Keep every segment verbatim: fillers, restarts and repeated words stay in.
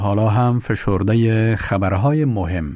حالا هم فشرده خبرهای مهم.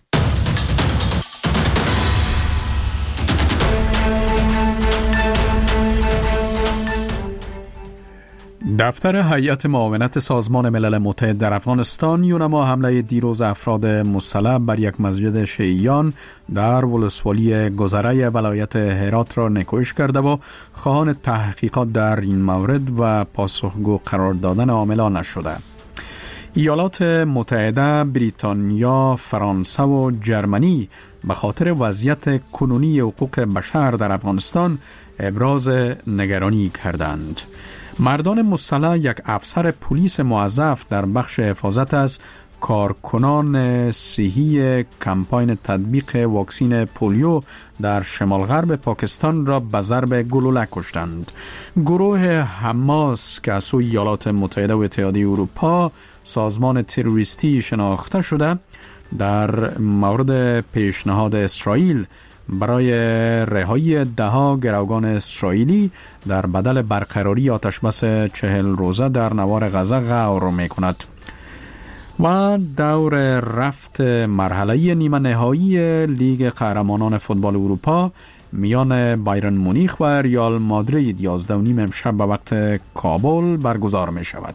دفتر هیئت معاونت سازمان ملل متحد در افغانستان یونما حمله دیروز افراد مسلح بر یک مسجد شیعیان در ولسوالی گذره ولایت هرات را نکوهش کرده و خواهان تحقیقات در این مورد و پاسخگو قرار دادن عاملان شده. ایالات متحده، بریتانیا، فرانسه و جرمنی به خاطر وضعیت کنونی حقوق بشر در افغانستان ابراز نگرانی کردند. مردان مسلح یک افسر پلیس موظف در بخش حفاظت از کارکنان صحی کمپاین تطبیق واکسین پولیو در شمال غرب پاکستان را به ضرب گلوله کشتند. گروه حماس که از سوی ایالات متحده و اتحادیه اروپا سازمان تروریستی شناخته شده، در مورد پیشنهاد اسرائیل برای رهایی دهها گروگان اسرائیلی در بدل برقراری آتشبس چهل روزه در نوار غزه غور می‌کند. و دور رفت مرحله نیمه نهایی لیگ قهرمانان فوتبال اروپا میان بایرن مونیخ و ریال مادرید یازده و نیم امشب به وقت کابل برگزار می شود.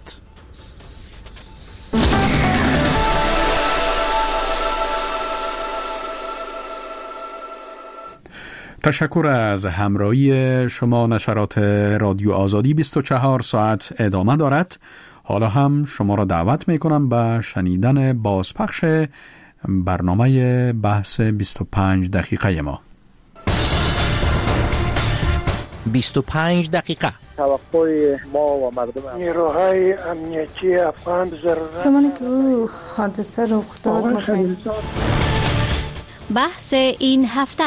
تشکر از همراهی شما. نشرات رادیو آزادی بیست و چهار ساعت ادامه دارد. حالا هم شما را دعوت می کنم به شنیدن بازپخش برنامه بحث بیست و پنج دقیقه ما. بیست و پنج دقیقه توقع ما و مردم نیروهای امنیتی افغان ضرورت زمانی که او حادثه رخ داد می‌خواهیم بحث این هفته.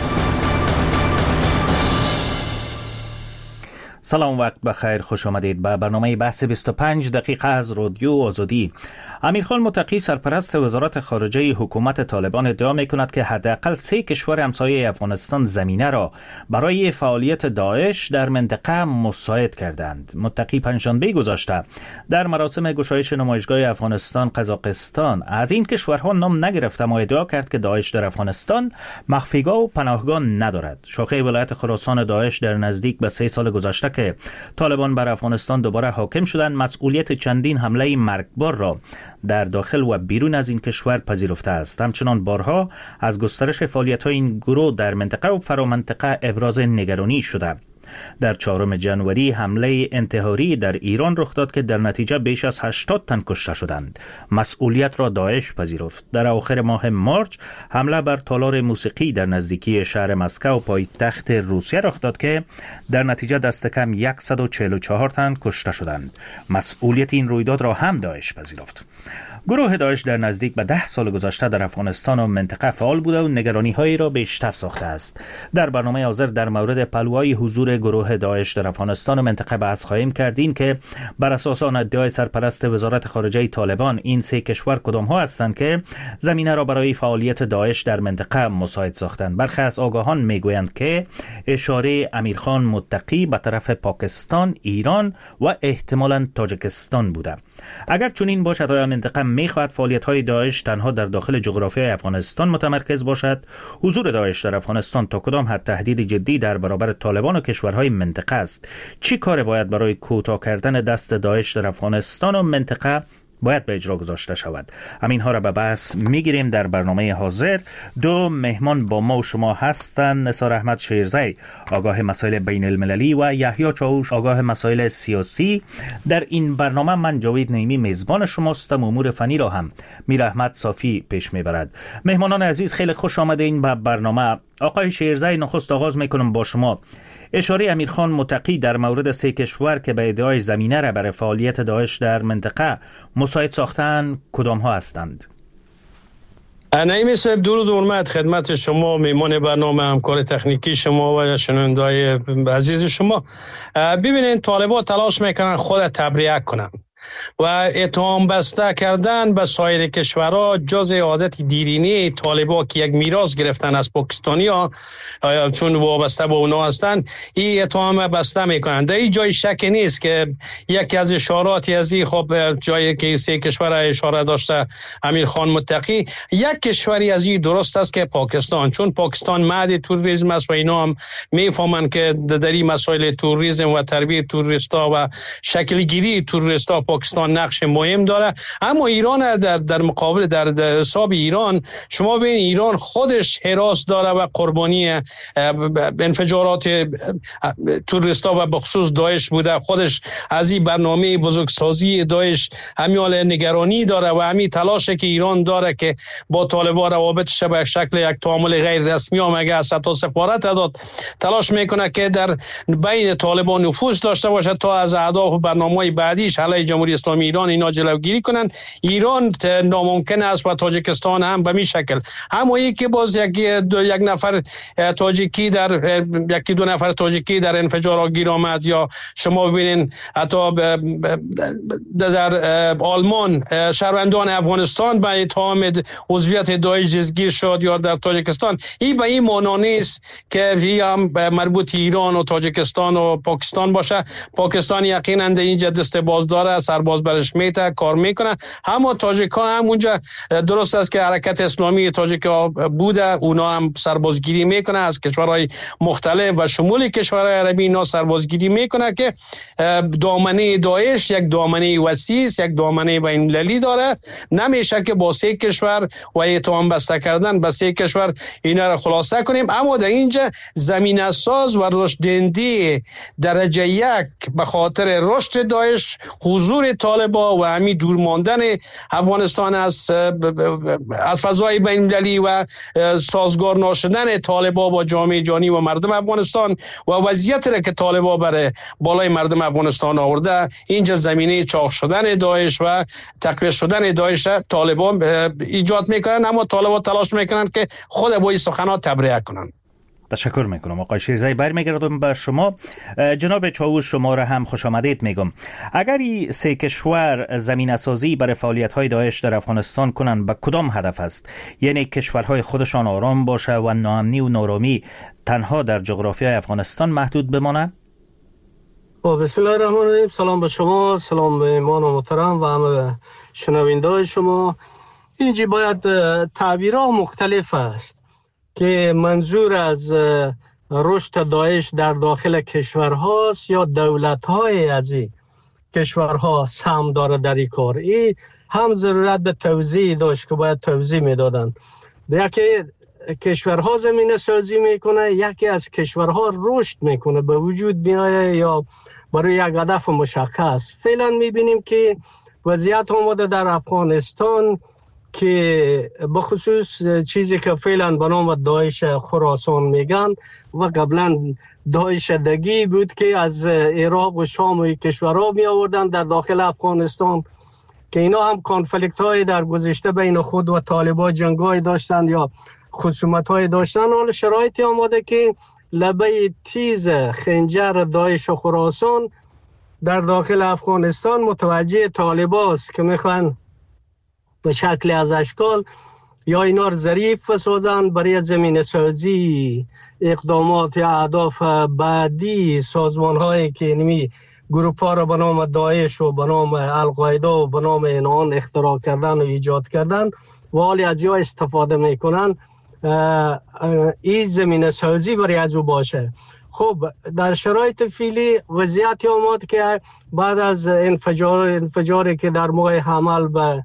سلام، وقت بخیر، خوش آمدید به برنامه بحث بیست و پنج دقیقه از رادیو آزادی. امیرخان متقی سرپرست وزارت خارجه حکومت طالبان ادعا می‌کند که حداقل سه کشور همسایه افغانستان زمینه را برای فعالیت داعش در منطقه مساعد کردند. متقی پنجشنبه گذشته در مراسم گشایش نمایشگاه افغانستان قزاقستان از این کشورها نام نگرفت، اما ادعا کرد که داعش در افغانستان مخفیگاه و پناهگاه ندارد. شاخه ولایت خراسان داعش در نزدیک به سه سال گذشته که طالبان بر افغانستان دوباره حاکم شدند، مسئولیت چندین حمله مرگبار را در داخل و بیرون از این کشور پذیرفته است. همچنان بارها از گسترش فعالیت‌های این گروه در منطقه و فرامنطقه ابراز نگرانی شده. در چهارم ژانویه حمله انتحاری در ایران رخ داد که در نتیجه بیش از هشتاد تن کشته شدند. مسئولیت را داعش پذیرفت. در اواخر ماه مارچ حمله بر تالار موسیقی در نزدیکی شهر مسکو پایتخت روسیه رخ داد که در نتیجه دست کم صد و چهل و چهار تن کشته شدند. مسئولیت این رویداد را هم داعش پذیرفت. گروه داعش در نزدیک به ده سال گذشته در افغانستان و منطقه فعال بوده و نگرانی‌هایی را بیشتر ساخته است. در برنامه حاضر در مورد پلوهای حضور گروه داعش در افغانستان و منطقه بحث خواهیم کردیم که بر اساس آن ادعای سرپرست وزارت خارجه طالبان این سه کشور کدام ها هستند که زمینه را برای فعالیت داعش در منطقه مساعد ساختند. برخی از آگاهان میگویند که اشاره امیرخان متقی به طرف پاکستان، ایران و احتمالاً تاجیکستان بوده. اگر چنین باشد، آیا منطقه میخواهد فعالیت‌های داعش تنها در داخل جغرافیای افغانستان متمرکز باشد؟ حضور داعش در افغانستان تا کدام حد تهدید جدی در برابر طالبان و کشورهای منطقه است؟ چی کار باید برای کوتاه کردن دست داعش در افغانستان و منطقه باید به اجرا گذاشته شود؟ همین ها را به بحث میگیریم در برنامه حاضر. دو مهمان با ما و شما هستند: نثار احمد شیرزی، آگاه مسائل بین المللی، و یحیی چاوش، آگاه مسائل سیاسی. در این برنامه من جاوید نعیمی میزبان شماستم، امور فنی را هم میر احمد صافی پیش میبرد. مهمانان عزیز، خیلی خوش آمدین به برنامه. آقای شیرزی، نخست آغاز میکنم با شما. اشاره امیرخان متقی در مورد سه کشور که به ادعای زمینه را برای فعالیت داعش در منطقه مساعد ساختن کدام ها هستند؟ نعیمی صاحب، درود و حرمت خدمت شما، میمان برنامه، همکار تکنیکی شما و شنونده‌های عزیز شما. ببینید، طالبان تلاش میکنن خود تبرئه کنن. و اتهام بسته کردن به سایر کشورها جز عادت دیرینه طالبا که یک میراث گرفتن از پاکستانی ها چون وابسته به اونا هستن، این اتهام بسته میکنن. در این جای شک نیست که یکی از اشاراتی از این خب جایی که سه کشور اشاره داشته امیر خان متقی، یک کشوری از این درست است که پاکستان، چون پاکستان مهد توریسم است و اینا هم میفهمن که در این مسائل توریسم و تربیت توریستا و شکل گیری توریستا پاکستان نقش مهم داره. اما ایران در در مقابل در حساب ایران شما ببین ایران خودش حراس داره و قربانی انفجارات توریستا و بخصوص داعش بوده، خودش از این برنامه بزرگسازی داعش همیال نگرانی داره و همین تلاشه که ایران داره که با طالبان روابطش به شکل یک تعامل غیر رسمی هم اگه از تا سفارت داد تلاش میکنه که در بین طالبان نفوذ داشته باشه تا از اهداف و برنامه‌های بعدیش علیه جمهوری اسلامی ایران اینا جلوگیری کنن. ایران ناممکن است و تاجیکستان هم به می شکل. اما یک که باز یک دو یک نفر تاجیکی در یکی دو نفر تاجیکی در انفجار گیر آمد، یا شما ببینین حتی در آلمان شهروندان افغانستان به اتهام عضویت داعش جزگیر شد یا در تاجیکستان. این به این معنا نیست که این هم مربوط ایران و تاجیکستان و پاکستان باشه. پاکستان یقینا در اینجا دست باز داره، سرباز برش میته کار میکنه. اما تاجیکا هم اونجا درست است که حرکت اسلامی تاجیکا بوده، اونا هم سربازگیری میکنه از کشورهای مختلف و شمول کشورهای عربی اینا سربازگیری میکنه که دامنه داعش یک دامنه وسیع است، یک دامنه بین المللی داره. نمیشه که با سه کشور و اتهام بسته کردن به سه کشور اینا را خلاصه کنیم. اما در اینجا زمینه ساز و رشد دهنده درجه یک به خاطر رشد داعش، حضور طالبان و همین دور ماندن افغانستان از از فضای بین المللی و سازگار نشدن طالبان با جامعه جهانی و مردم افغانستان و وضعیتی را که طالبان برای بالای مردم افغانستان آورده، اینجا زمینه چاق شدن داعش و تقویت شدن داعش طالبان ایجاد میکنن. اما طالبان تلاش میکنن که خود با این سخنات تبرئه کنن. تشکر میکنم آقای شیرزایی. برمیگردم به شما. جناب چاوش شما را هم خوش آمدید میگم. اگر این سه کشور زمینه سازی برای فعالیت های داعش در افغانستان کنند به کدام هدف است؟ یعنی کشورهای خودشان آرام باشه و ناامنی و نارامی تنها در جغرافیای افغانستان محدود بمانه؟ بسم الله الرحمن الرحیم. سلام به شما، سلام به ایمان و محترم و همه شنونده شما. اینجا باید تعبیرها مختلف است که منظور از رشد داعش در داخل کشورهاست یا دولت‌های از این کشورها سهم داره در این کار. این هم ضرورت به توضیح داشت که باید توضیح میدادن. یکی کشورها زمینه سازی میکنه، یکی از کشورها رشد میکنه، به وجود میایه یا برای یک هدف مشخص. فعلا میبینیم که وضعیت آمده در افغانستان که بخصوص چیزی که فعلا به نام داعش خراسان میگن و قبلا داعش دگی بود که از عراق و شام و کشورها می آوردن در داخل افغانستان که اینا هم کانفلیکت های در گذشته بین خود و طالبان جنگای داشتن یا خصومت های داشتن. حال شرایطی آمده که لبه تیز خنجر داعش و خراسان در داخل افغانستان متوجه طالبان است که میخوان به شکل از اشکال یا اینا رو ظریف بسازن برای زمین سازی اقدامات یا اهداف بعدی سازمان هایی که نمی گروپ ها را به نام داعش و به نام القاعده و به نام اینان اختراع کردن و ایجاد کردن و حالی از یا استفاده میکنن این زمین سازی برای از او باشه. خب در شرایط فعلی وضعیتی آمد که بعد از انفجار انفجاری که در موقع حمل به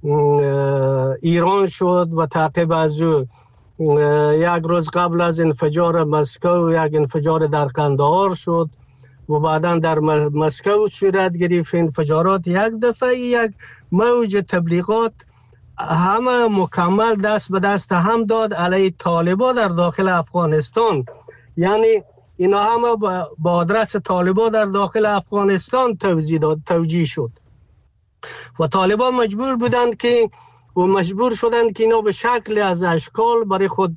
ایران شد و تعقیب از او یک روز قبل از انفجار مسکو یک انفجار در قندهار شد و بعدا در مسکو صورت گرفت انفجارات. یک دفعه یک موج تبلیغات همه مکمل دست به دست هم داد علیه طالبان در داخل افغانستان. یعنی اینا همه با آدرس طالبان در داخل افغانستان توجیه داد توجیه شد و طالبان مجبور بودند که و مجبور شدند که اینا به شکل از اشکال برای خود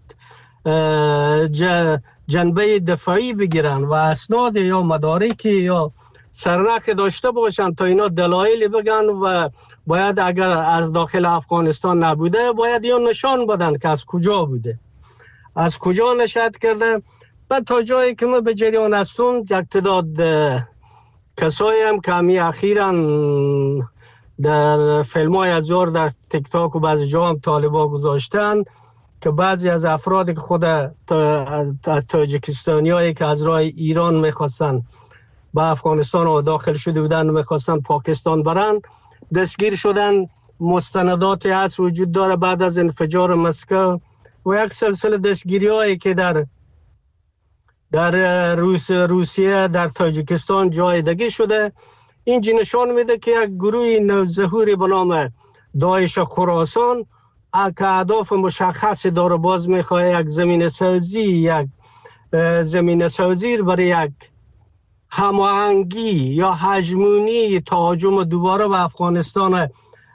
جنبه دفاعی بگیرن و اسناد یا مدارکی یا سرنخ داشته باشن تا اینا دلایلی بگن و باید اگر از داخل افغانستان نبوده باید یا نشان بدن که از کجا بوده، از کجا نشأت کرده. و تا جایی که ما به جریان هستم یک تعداد کسایی هم که همی اخیراً در فیلم های ازیار در تیک تاک و بعضی جا هم طالبا گذاشتن که بعضی از افرادی که خود از تاجیکستانی هایی که از راه ایران میخواستن به افغانستان و داخل شده بودن و میخواستن پاکستان برن دستگیر شدن. مستنداتی هست وجود داره بعد از انفجار مسکو و یک سلسله دستگیری هایی که در در روس روسیه در تاجیکستان جای دیگه شده. این نشان میده که یک گروه نوظهوری به نام داعش خراسان که اهداف مشخص داره، باز میخواه یک زمین سازی یک زمین سازی برای یک هماهنگی یا هژمونی تهاجم دوباره به افغانستان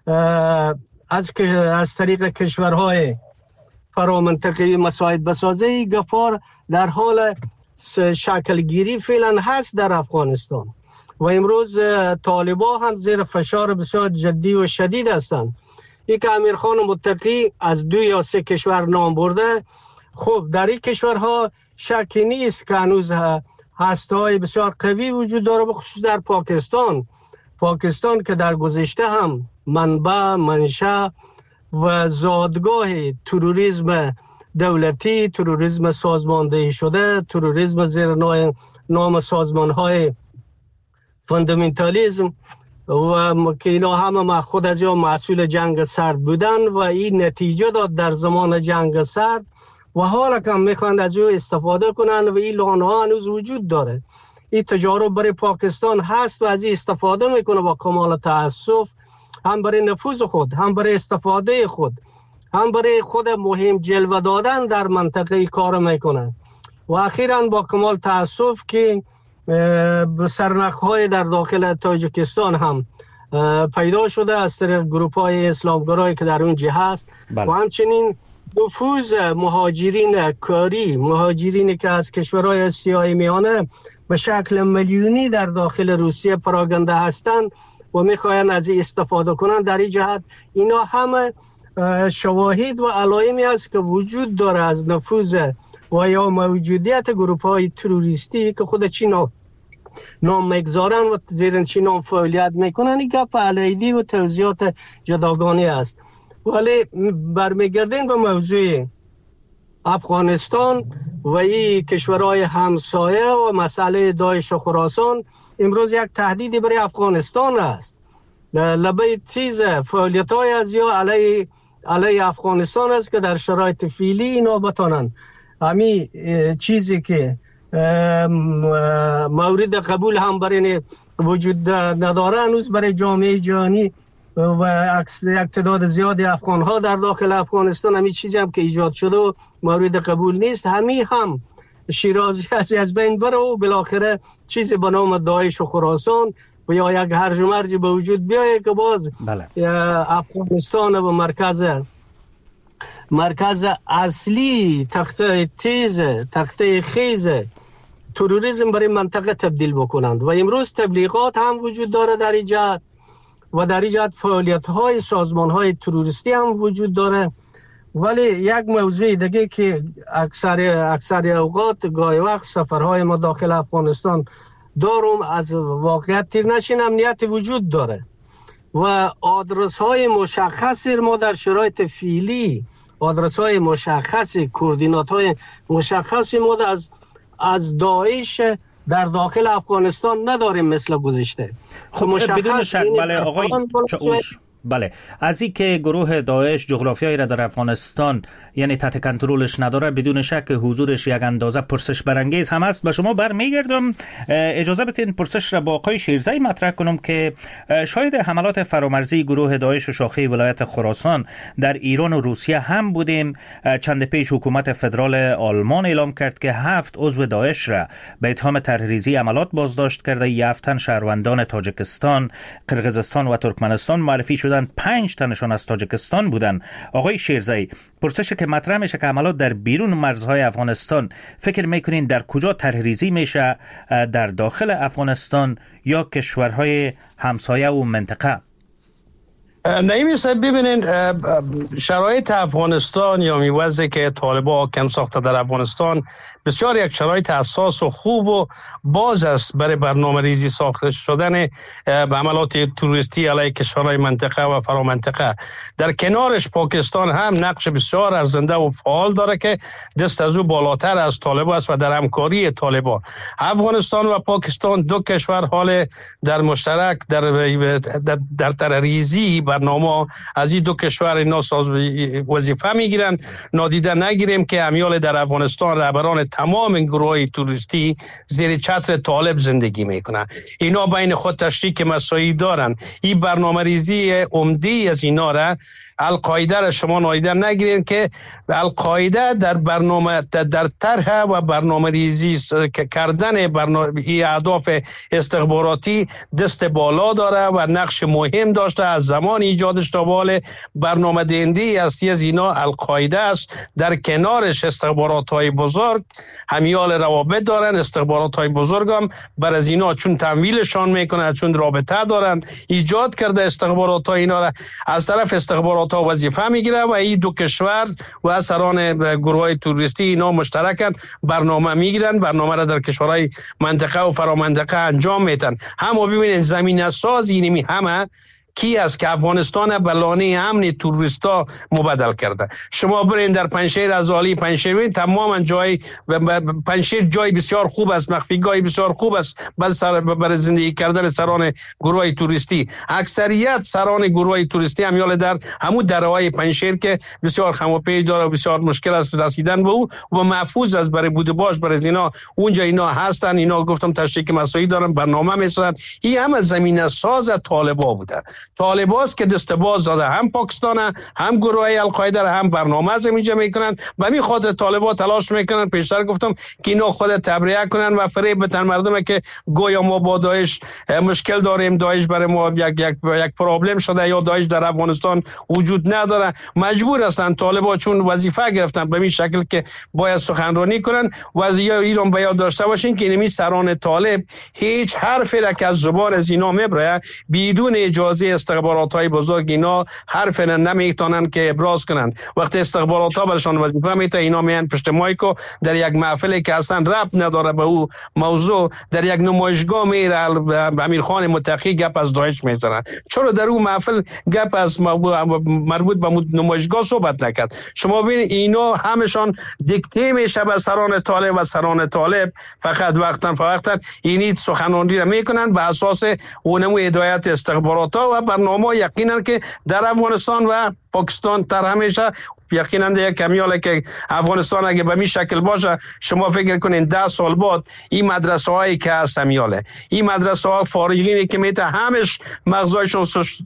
از از طریق کشورهای فرامنطقه‌ای مساعد بسازه. گفار در حال شکل گیری فعلا هست در افغانستان و امروز طالبا هم زیر فشار بسیار جدی و شدید هستند. یک امیرخان متقی از دو یا سه کشور نام برده. خب در این کشورها شکی نیست که هنوز هسته‌های بسیار قوی وجود داره، بخصوص در پاکستان. پاکستان که در گذشته هم منبع، منشأ و زادگاه تروریسم دولتی، تروریسم سازماندهی شده، تروریسم زیر نام سازمان‌های فاندامنتالیسم و که اینا همه خود از یا محصول جنگ سرد بودن و این نتیجه داد در زمان جنگ سرد و حالا که میخوان از او استفاده کنن و این لانه‌ها هنوز وجود داره. این تجارب برای پاکستان هست و از این استفاده میکنه با کمال تأسف، هم برای نفوذ خود، هم برای استفاده خود، هم برای خود مهم جلوه دادن در منطقه کار میکنه. و اخیراً با کمال تأسف که سرنخ‌های در داخل تاجیکستان هم پیدا شده از طریق گروه‌های اسلامگرایی که در اونجا هست. بله. و همچنین نفوذ مهاجرین کاری، مهاجرینی که از کشورهای آسیای میانه به شکل میلیونی در داخل روسیه پراگنده هستند و میخواین از این استفاده کنند. در این جهت اینا همه شواهد و علائمی است که وجود داره از نفوذ و یا موجودیت گروه‌های تروریستی که خود چین نام میگذارن و زیر چین نام فعالیت میکنن. این گپ علیدی و توضیحات جداگانه است. ولی برمیگردیم به موضوع افغانستان و این کشورهای همسایه و مسئله داعش و خراسان. امروز یک تهدیدی برای افغانستان است. لبه تیز فعالیت های از یا علیه علیه افغانستان است که در شرایط فعلی اینا بتانن همین چیزی که مورد قبول هم برای وجود نداره هنوز برای جامعه جهانی و یک تعداد زیادی افغان ها در داخل افغانستان، همین چیزی هم که ایجاد شده و مورد قبول نیست، همین هم شیرازی از بین بره و بالاخره چیزی به نام داعش و خراسان و یا یک هرج و مرج به وجود بیایه که باز بله. افغانستان و مرکز مرکز اصلی تخته تیز تخته خیز تروریسم برای منطقه تبدیل بکنند. و امروز تبلیغات هم وجود داره در این جهت و در این جهت فعالیت های سازمان های تروریستی هم وجود داره. ولی یک موضوع دیگه که اکثر اکثر اوقات گاهی وقت سفرهای ما داخل افغانستان دارم از واقعیت تیر نشین امنیت وجود داره و آدرس های مشخصی ما در شرایط فعلی، آدرس های مشخصی، کوردینات های مشخصی ما از از داعش در داخل افغانستان نداریم مثل گذشته. خب بدون شک بله آقای چاوش، بله از این که گروه داعش جغرافیایی را در افغانستان یعنی تحت کنترلش نداره، بدون شک حضورش یک اندازه پرسش برانگیز هم است. به شما برمیگردم، اجازه بدین پرسش را با آقای شیرزی مطرح کنم که شاید حملات فرامرزی گروه داعش و شاخه ولایت خراسان در ایران و روسیه هم بودیم. چند پیش حکومت فدرال آلمان اعلام کرد که هفت عضو داعش را به اتهام طرحریزی عملات بازداشت کرده. یافت تن شهروندان تاجیکستان، قرقیزستان و ترکمنستان معرفی شده شدند پنج تنشان از تاجیکستان بودند. آقای شیرزایی، پرسش که مطرح میشه که عملات در بیرون مرزهای افغانستان فکر میکنین در کجا طرح‌ریزی میشه، در داخل افغانستان یا کشورهای همسایه و منطقه؟ نایمی صاحب، ببینید شرایط افغانستان یا میوزه که طالبان حاکم ساخته در افغانستان بسیار یک شرایط اساس و خوب و باز است برای برنامه ریزی ساخته شدن عملات توریستی علیه کشورهای منطقه و فرامنطقه. در کنارش پاکستان هم نقش بسیار ارزنده و فعال داره که دست از او بالاتر از طالبان است و در همکاری طالبان افغانستان و پاکستان دو کشور حال در مشترک در در, در طرح‌ریزی برنامه از این دو کشور اینا ساز وظیفه میگیرن. نادیده نگیریم که امیال در افغانستان رهبران تمام گروه توریستی زیر چتر طالب زندگی میکنن. اینا بین خود تشریک مساعی دارن. این برنامه ریزی عمدی از اینا را القاعده را شما نادیده نگیرین که القاعده در برنامه در طرح و برنامه ریزی کردن برنامه ای اهداف استخباراتی دست بالا داره و نقش مهم داشته. از زمان ایجادش تا بال برنامه دهنده اصلی از اینا القاعده است. در کنارش استخبارات های بزرگ همیال روابط دارن. استخبارات های بزرگ هم بر از اینا چون تمویلشان میکنن، چون رابطه دارن، ایجاد کرده استخبارات ها اینا را از طرف استخبارات ها وظیفه میگیره و این دو کشور و سران گروه توریستی اینا مشترکن برنامه میگیرن، برنامه را در کشورهای منطقه و فرامنطقه انجام میدن. همو ببینید زمینه ساز اینمی همه کی است که افغانستان بلانه امن توریستا مبادل کرده. شما برین در پنجشیر از عالی پنجشیر ببین تماما جای پنجشیر جای بسیار خوب است، مخفیگاه بسیار خوب است بس سر برای زندگی کردن سران گروه توریستی. اکثریت سران گروه توریستی همیال در همون درهای پنجشیر که بسیار خموپیج داره و بسیار مشکل است رسیدن به او و محفوظ است برای بوده باش برای اینا اونجا اینا هستن. اینا گفتم تشریک مساعی دارن، برنامه میسازن. این همه زمینه ساز طالبان بوده. طالباست که دست باز داده هم پاکستان هم گروه القاعده هم برنامه از اینجا میکنن. به همین خاطر طالبان تلاش میکنن پیشتر گفتم که اینا خود تبرئه کنن و فریب بدن مردم که گویا ما با داعش مشکل داریم، داعش برای ما یک یک یک پرابلم شده یا داعش در افغانستان وجود نداره. مجبور هستن طالبان چون وظیفه گرفتن به این شکل که باید سخنرانی کنن و یا ایران به یاد داشته باشین که اینمی سران طالب هیچ حرفی را که از زبان از اینا میبره بدون اجازه استخبارات های بزرگ اینا حرف نمیتونن که ابراز کنن. وقتی استخبارات ها برشان وظیفه میته اینا میان پشت مایکو در یک محفلی که اصلا ربط نداره به او موضوع در یک نمایشگاه میره امیرخان متقی گپ از داعش میزنن. چرا در اون محفل گپ از مربوط به نمایشگاه صحبت نکرد؟ شما ببینید اینا همشان دیکته میشه به سران طالب و سران طالب فقط وقتا فقط اینی سخنرانی را میکنن به اساس اونمو هدایت استخبارات ها و برنامه. یقینا که در افغانستان و پاکستان تر همیشه یقینا یک کمیاله که افغانستان اگه به می شکل باشه شما فکر کنین ده سال بعد این مدرسه هایی که هست همیاله این مدرسه ها فارغینی که میته همش مغزایشون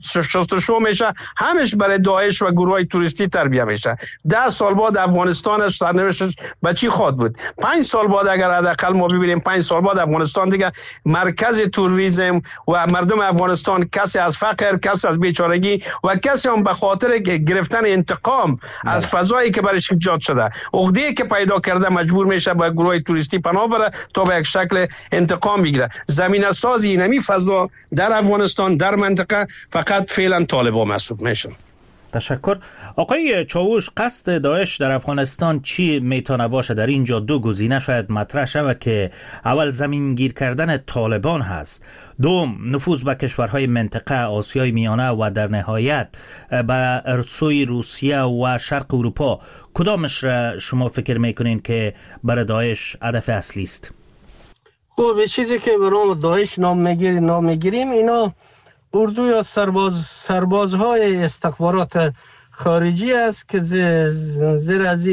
شستشو میشه، همش برای داعش و گروه توریستی تربیه میشه. ده سال بعد افغانستانش سرنوشتش به چی خواهد بود؟ پنج سال بعد اگر حداقل ما ببینیم پنج سال بعد افغانستان دیگه مرکز توریسم و مردم افغانستان کسی از فقر، کسی از بیچارگی و کسی هم به خاطر گرفتن انتقام از فضایی که برش ایجاد شده عقده‌ای که پیدا کرده مجبور میشه به گروه توریستی پناه بره تا به یک شکل انتقام بگیره. زمینه سازی اینمی فضا در افغانستان در منطقه فقط فعلا طالبان محسوب میشن. تشکر. آقای چاوش، قصد داعش در افغانستان چی میتونه باشه؟ در اینجا دو گزینه شاید مطرح شود که اول زمین گیر کردن طالبان هست، دوم نفوذ به کشورهای منطقه آسیای میانه و در نهایت به سوی روسیه و شرق اروپا. کدامش را شما فکر میکنین که برای داعش هدف اصلی است؟ خب چیزی که برام داعش نام میگیریم نام میگیریم اینا اردو یا سرباز سربازهای استخبارات خارجی است که زیر از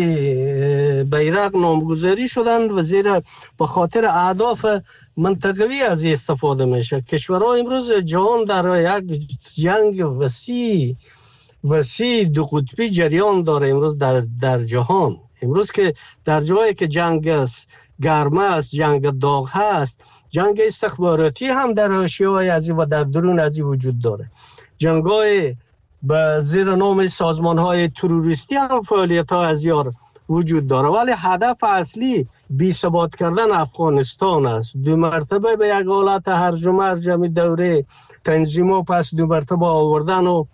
بیرق نامگذاری شدند و زیر به خاطر اهداف منطقوی از استفاده میشه. کشورها امروز جهان در یک جنگ وسیع وسیع دو قطبی جریان داره امروز در در جهان. امروز که در جایی که جنگ است گرمه است، جنگ داغ هست، جنگ استخباراتی هم در حاشیه‌های ازی و در درون ازی وجود داره. جنگ‌های به زیر نام سازمان های تروریستی هم فعالیت ها از یار وجود داره، ولی هدف اصلی بی ثبات کردن افغانستان است. دو مرتبه به یک حالت هرج و مرج دوره تنظیم‌ها پس دو مرتبه آوردن و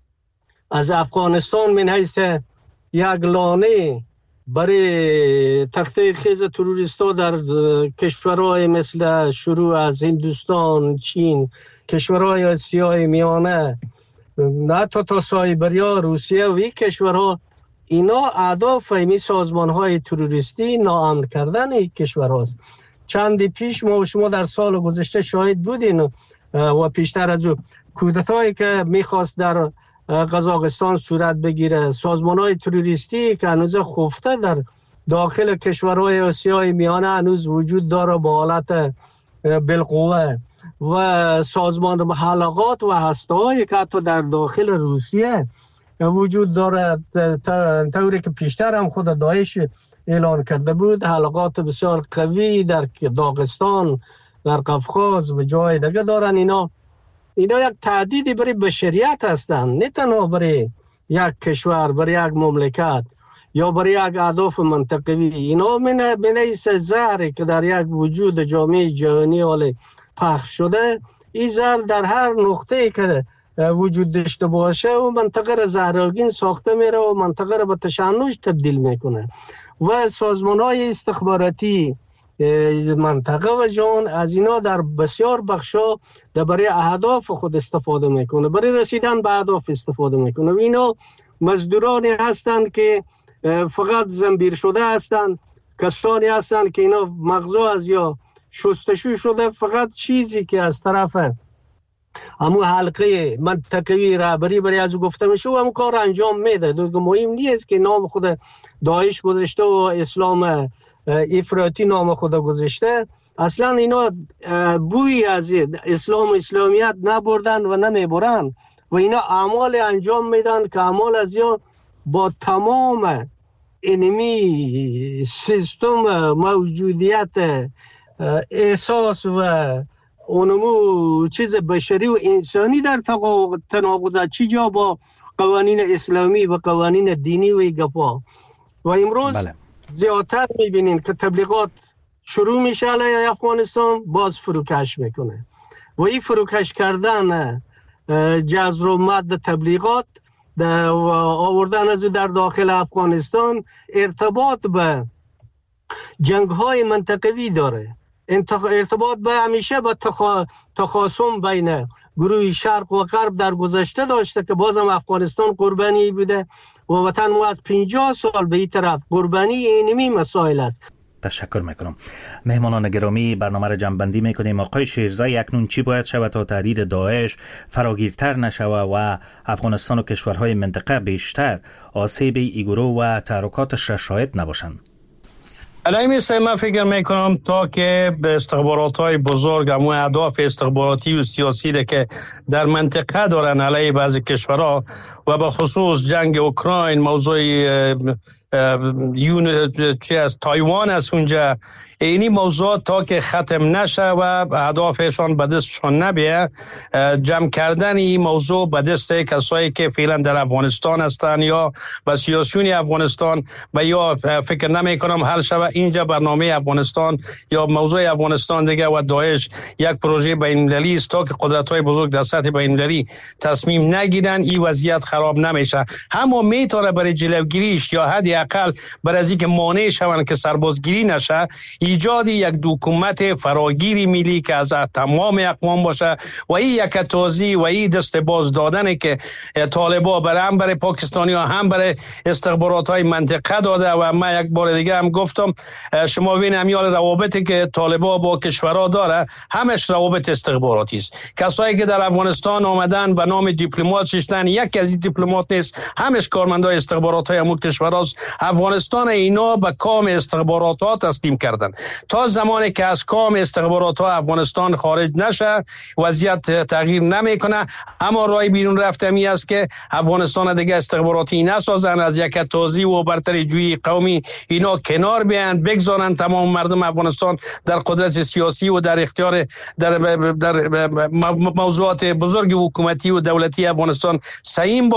از افغانستان من حیث یک لانه برای تخته خیز تروریستا در کشورهای مثل شروع از هندوستان، چین، کشورهای آسیای میانه، نه تا تا سایبریا، روسیه و این کشورها، اینا اهداف این سازمان‌های تروریستی ناامن کردن این کشورهاست. چند پیش ما و شما در سال گذشته شاهد بودین و پیشتر از او کودتایی که میخواست در قزاقستان صورت بگیره، سازمان‌های تروریستی که هنوز خفته در داخل کشورهای آسیای میانه هنوز وجود داره با حالت بالقوه، و سازمان حلقات و هسته‌هایی که حتی در داخل روسیه وجود داره، طوری که پیشتر هم خود داعش اعلان کرده بود، حلقات بسیار قوی در داغستان، در قفقاز و جای دیگه دارن. اینا اینا یک تهدیدی برای بشریت هستن، نه تنها برای یک کشور، برای یک مملکت یا برای یک اهداف منطقوی. اینا من بنیس زهری که در یک وجود جامعه جهانی حال پخش شده، این زهر در هر نقطه‌ای که وجود داشته باشه و منطقه را زهرآگین ساخته میره و منطقه را به تشنج تبدیل میکنه. و سازمان‌های استخباراتی منطقه و جهان از اینا در بسیار بخشا در برای اهداف خود استفاده میکنه، برای رسیدن به اهداف استفاده میکنه. و اینا مزدورانی هستند که فقط زنبیر شده هستند، کسانی هستند که اینا مغزا از یا شستشو شده، فقط چیزی که از طرف همون حلقه منطقوی رهبری برای از گفته میشه و همون کار انجام میده. دیگه مهم نیست که نام خود داعش گذاشته و اسلام افراطی نام خود گذاشته. اصلا اینا بوی از اسلام و اسلامیت نبردن و نمیبرن و اینا اعمال انجام میدن که اعمال از یا با تمام اینمی سیستم موجودیت احساس و اونمو چیز بشری و انسانی در تناقض چی جا با قوانین اسلامی و قوانین دینی و گپا. و امروز بله. زیادتر میبینین که تبلیغات شروع میشه علیه افغانستان، باز فروکش میکنه و این فروکش کردن جذر و مد تبلیغات و آوردن از در داخل افغانستان ارتباط به جنگ های منطقوی داره، ارتباط به همیشه به تخا... تخاصم بین گروه شرق و غرب در گذشته داشته که بازم افغانستان قربانی بوده و وطن ما از پنجاه سال به این طرف قربانی اینمی مسائل است. تشکر میکنم. مهمانان گرامی، برنامه را جمع‌بندی میکنیم. آقای شیرزای، اکنون چی باید شود تا تهدید داعش فراگیرتر نشود و افغانستان و کشورهای منطقه بیشتر آسیب ای گروه و تحرکاتش را شاهد نباشند؟ علیه سه من فکر میکنم تا که به استخبارات های بزرگ همون اهداف استخباراتی و سیاسی که در منطقه دارن علیه بعضی کشورها و به خصوص جنگ اوکراین، موضوع یون چی از تایوان است اونجا، اینی موضوع تا که ختم نشه و اهدافشان به دستشان نبیه، جمع کردن این موضوع به دست کسایی که فعلا در افغانستان هستن یا به سیاسیون افغانستان و یا فکر نمی کنم حل شود اینجا برنامه افغانستان یا موضوع افغانستان دیگه و داعش یک پروژه بین‌المللی است. تا که قدرت‌های بزرگ در سطح بین‌المللی تصمیم نگیرن این وضعیت خراب نمیشه. اما میتونه برای جلوگیریش یا حدی اقل برای از اینکه مانع شوند که سربازگیری نشه، ایجاد یک حکومت فراگیری ملی که از تمام اقوام باشه و این یک توزیع و این دست باز دادن که طالبان برای هم برای پاکستانی ها هم برای استخبارات های منطقه داده. و من یک بار دیگه هم گفتم شما ببین امیال روابطی که طالبان با کشورها داره همش روابط استخباراتی است. کسایی که در افغانستان آمدن به نام دیپلمات شدن، یکی از این دیپلمات نیست، همش کارمندای استخبارات های امور کشورهاست. افغانستان اینا به کام استخبارات ها تسلیم کردن. تا زمانی که از کام استخبارات ها افغانستان خارج نشه وضعیت تغییر نمیکنه. اما راه بیرون رفته می است که افغانستان دیگه استخباراتی نسازن، از یک توزیع و برتری جویی قومی اینا کنار بیان، بگذارن تمام مردم افغانستان در قدرت سیاسی و در اختیار در در موضوعات بزرگ حکومتی و دولتی افغانستان سعیم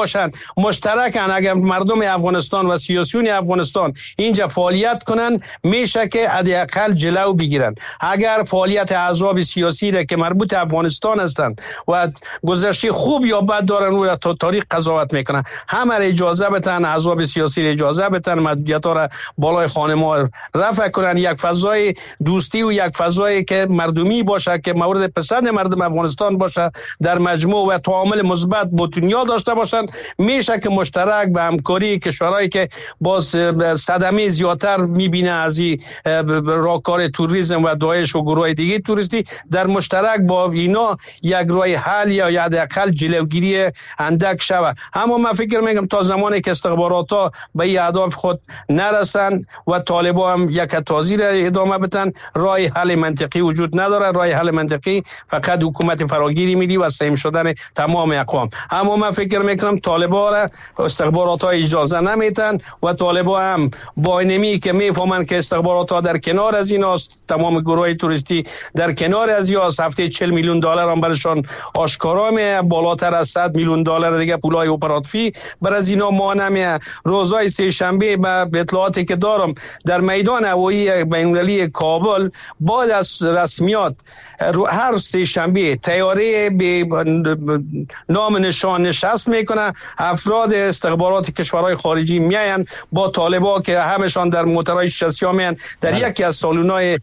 باشن، مشترکن. اگر مردم افغانستان و سیاسیون افغانستان اینجا فعالیت کنن میشه که حداقل جلو بگیرن. اگر فعالیت احزاب سیاسی را که مربوط افغانستان هستند و گذشته خوب یا بد دارن و تا تاریخ قضاوت میکنن، همه را اجازه بدن، احزاب سیاسی را اجازه بدن، محدودیت ها را بالای خانما رفع کنن، یک فضای دوستی و یک فضایی که مردمی باشه که مورد پسند مردم افغانستان باشه، در مجموع و تعامل مثبت با دنیا داشته باشن، میشه که مشترک به همکاری کشورهایی که باز صدمه زیادتر میبینه از این راهکار توریسم و داعش و گروه دیگه توریستی، در مشترک با اینا یک راه حل یا حداقل جلوگیری اندک شود. اما من فکر میگم تا زمانی که استخبارات ها به این اهداف خود نرسن و طالبان هم یک تازی را ادامه بدن، راه حل منطقی وجود نداره. راه حل منطقی فقط حکومت فراگیری میدی و سهم شدن تمام اقوام. اما من فکر میکنم طالبان را استخبارات ها اجازه نمیتن و طالبان هم با اینمی که میفهمن که استخبارات ها در کنار از ایناست، تمام گروه توریستی در کنار از یاست، هفته چهل میلیون دلار هم برشان آشکارا می، بالاتر از صد میلیون دلار دیگه پولای اپراتیفی بر از اینا مانع. روزای سه شنبه به اطلاعاتی که دارم در میدان هوایی بین‌المللی کابل بعد از رسمیات هر سه شنبه طیاره به نام نشان نشست میکنه، افراد استخبارات کشورهای خارجی میاین با طالبا که همشان در موترهای شخصی میان در بله. یکی از سالون‌های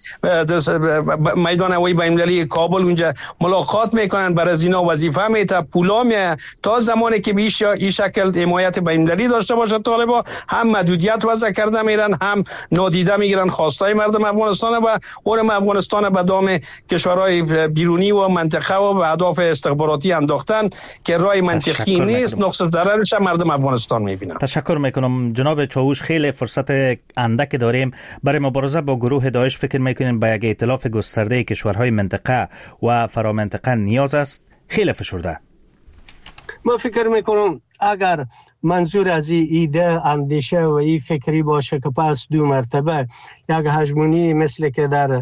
میدان هوایی بین‌المللی کابل اونجا ملاقات میکنن، بر از اینا وظیفه میته، پولا میه تا زمانی که بیش این شکل حمایت بین‌المللی داشته باشه طالبا هم محدودیت وضع کرده میرن، هم نادیده میگیرن خواستای مردم افغانستان و اون افغانستان به دام کشورهای بیرونی و منطقه و به اهداف استخباراتی انداختن که رای منطقی نیست. نقص ضررش مردم افغانستان میبینن. تشکر میکنم جناب چاوش. خیلی فرصت اندک داریم برای مبارزه با گروه داعش. فکر میکنیم به یک ائتلاف گسترده کشورهای منطقه و فرامنطقه نیاز است؟ خیلی فشرده. ما فکر میکنم اگر منظور از این ایده، اندیشه و این فکری باشه که پس دو مرتبه یک هژمونی مثل که در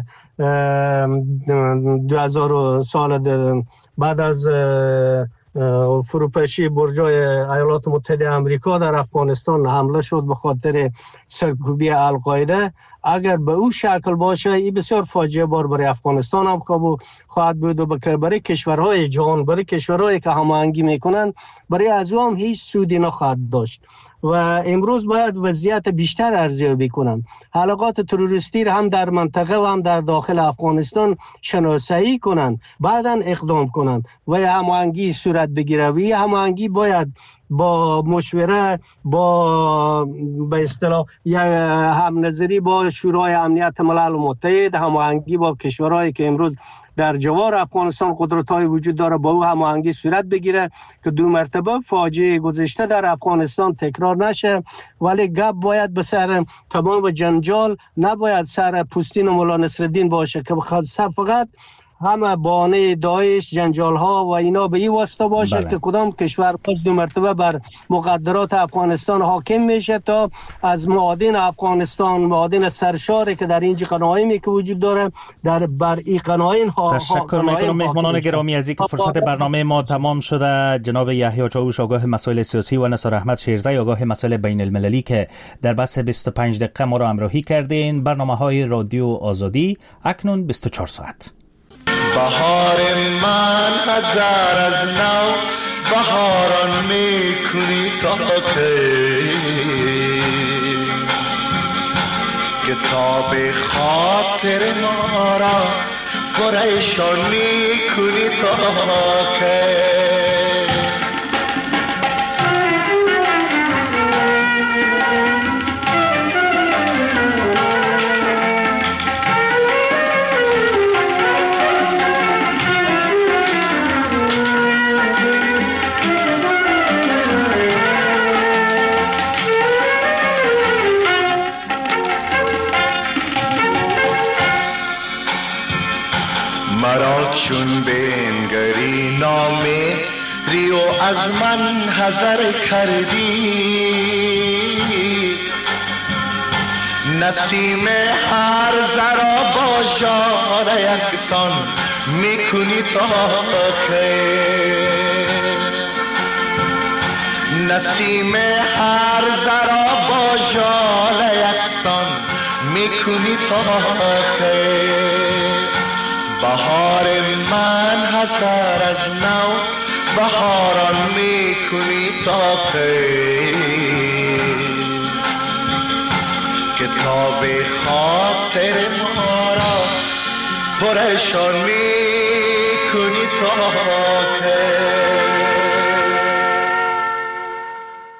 دو هزار سال بعد از فروپاشی برجای ایالات متحده آمریکا در افغانستان حمله شد به خاطر سرکوبی القاعده، اگر به او شکل باشه این بسیار فاجعه بار برای افغانستان هم خواهد بود و برای کشورهای جهان، برای کشورهایی که هماهنگی میکنن، برای از او هم هیچ سودی نخواهد داشت. و امروز باید وضعیت بیشتر ارزیابی کنن، حلقات تروریستی را هم در منطقه و هم در داخل افغانستان شناسایی کنن، بعداً اقدام کنن و هماهنگی صورت بگیره. و هماهنگی باید با مشوره، با به اصطلاح هم نظری با شورای امنیت ملل متحد، هماهنگی با کشورهایی که امروز در جوار افغانستان قدرت‌های وجود داره، با او هماهنگی صورت بگیره که دو مرتبه فاجعه گذشته در افغانستان تکرار نشه. ولی گپ باید به سر تمام جنجال، نباید سر پوستین و مولا نصرالدین باشه که بخواد فقط همه بانه داعش، جنجال ها و اینا به این واسطه باشه بله. که کدام کشور پس دو مرتبه بر مقدرات افغانستان حاکم میشه تا از معادن افغانستان، معادن سرشاری که در اینجا قناعیمی که وجود داره در بر این قناعین ها. تشکر میکنم مهمانان گرامی از اینکه فرصت برنامه ما تمام شده. جناب یحیی چاوش آگاه مسائل سیاسی و نثار احمد شیرزی آگاه مسائل بین المللی که در بس بیست و پنج دقیقه ما را همراهی کردین. برنامه‌های رادیو آزادی اکنون بیست و چهار ساعت. بهار من هزار از نو بهاران میکنی تا کی، کتاب خاطر ما را پریشان میکنی تا کی. چون بنگری نامه ریو از من حذر کردی، نسیم هر ذرا با ژاله یکسان میکنی تا کی، نسیم هر ذرا با ژاله یکسان میکنی تا که بهار من حسر از نو بهاران میکنی تا که کتاب خاطر ما را پرشان میکنی تا که